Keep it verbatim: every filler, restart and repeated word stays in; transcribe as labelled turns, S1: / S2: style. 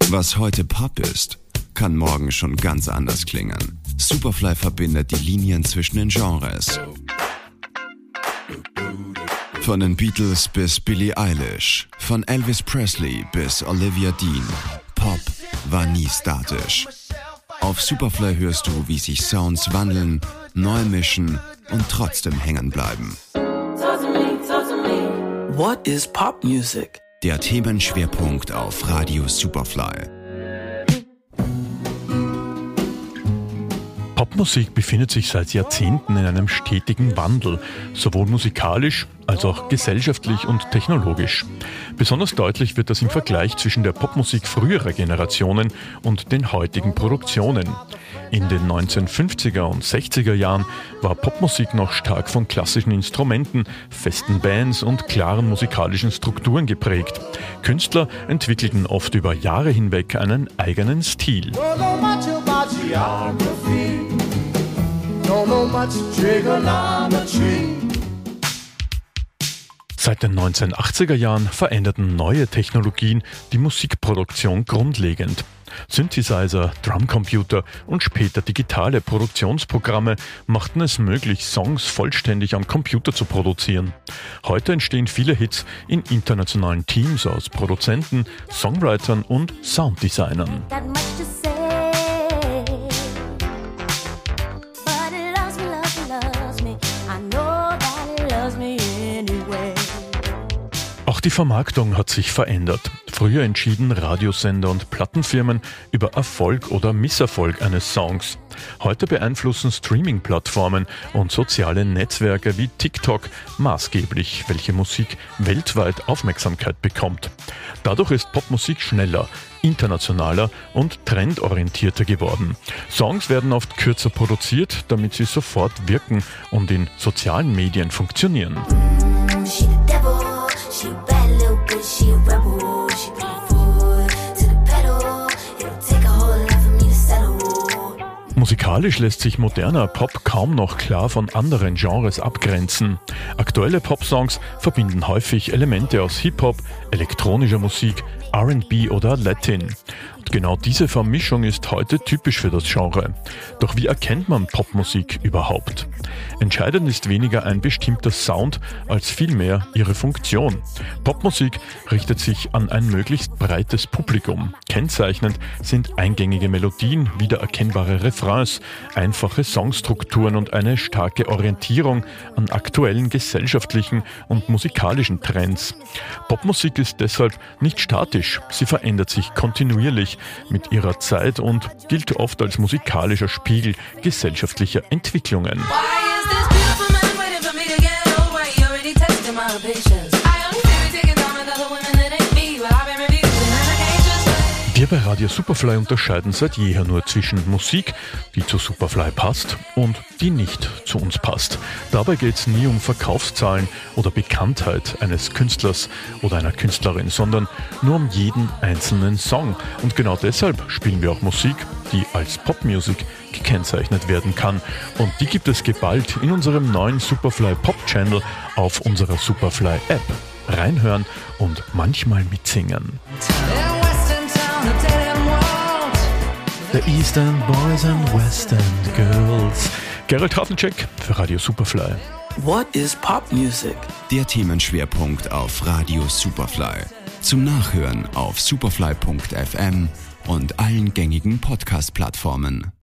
S1: Was heute Pop ist, kann morgen schon ganz anders klingen. Superfly verbindet die Linien zwischen den Genres. Von den Beatles bis Billie Eilish, von Elvis Presley bis Olivia Dean. Pop war nie statisch. Auf Superfly hörst du, wie sich Sounds wandeln, neu mischen und trotzdem hängen bleiben.
S2: What is pop music?
S1: Der Themenschwerpunkt auf Radio Superfly.
S3: Popmusik befindet sich seit Jahrzehnten in einem stetigen Wandel, sowohl musikalisch als auch gesellschaftlich und technologisch. Besonders deutlich wird das im Vergleich zwischen der Popmusik früherer Generationen und den heutigen Produktionen. In den neunzehnhundertfünfziger und sechziger Jahren war Popmusik noch stark von klassischen Instrumenten, festen Bands und klaren musikalischen Strukturen geprägt. Künstler entwickelten oft über Jahre hinweg einen eigenen Stil. Seit den neunzehnhundertachtziger Jahren veränderten neue Technologien die Musikproduktion grundlegend. Synthesizer, Drumcomputer und später digitale Produktionsprogramme machten es möglich, Songs vollständig am Computer zu produzieren. Heute entstehen viele Hits in internationalen Teams aus Produzenten, Songwritern und Sounddesignern. Auch die Vermarktung hat sich verändert. Früher entschieden Radiosender und Plattenfirmen über Erfolg oder Misserfolg eines Songs. Heute beeinflussen Streaming-Plattformen und soziale Netzwerke wie TikTok maßgeblich, welche Musik weltweit Aufmerksamkeit bekommt. Dadurch ist Popmusik schneller, internationaler und trendorientierter geworden. Songs werden oft kürzer produziert, damit sie sofort wirken und in sozialen Medien funktionieren. She a bad little bitch, she a rebel. She put her foot to the pedal. It'll take a whole lot for me to settle. Musikalisch lässt sich moderner Pop kaum noch klar von anderen Genres abgrenzen. Aktuelle Popsongs verbinden häufig Elemente aus Hip-Hop, elektronischer Musik, R and B oder Latin. Und genau diese Vermischung ist heute typisch für das Genre. Doch wie erkennt man Popmusik überhaupt? Entscheidend ist weniger ein bestimmter Sound als vielmehr ihre Funktion. Popmusik richtet sich an ein möglichst breites Publikum. Kennzeichnend sind eingängige Melodien, wiedererkennbare Refrains, einfache Songstrukturen und eine starke Orientierung an aktuellen gesellschaftlichen und musikalischen Trends. Popmusik ist deshalb nicht statisch, sie verändert sich kontinuierlich mit ihrer Zeit und gilt oft als musikalischer Spiegel gesellschaftlicher Entwicklungen. Wir bei Radio Superfly unterscheiden seit jeher nur zwischen Musik, die zu Superfly passt, und die nicht zu uns passt. Dabei geht es nie um Verkaufszahlen oder Bekanntheit eines Künstlers oder einer Künstlerin, sondern nur um jeden einzelnen Song. Und genau deshalb spielen wir auch Musik, die als Popmusik gekennzeichnet werden kann. Und die gibt es geballt in unserem neuen Superfly Pop Channel auf unserer Superfly App. Reinhören und manchmal mitsingen. The Eastern Boys and Western Girls. Gerald Hafencheck für Radio Superfly.
S2: What is pop music?
S1: Der Themenschwerpunkt auf Radio Superfly. Zum Nachhören auf superfly punkt f m und allen gängigen Podcast-Plattformen.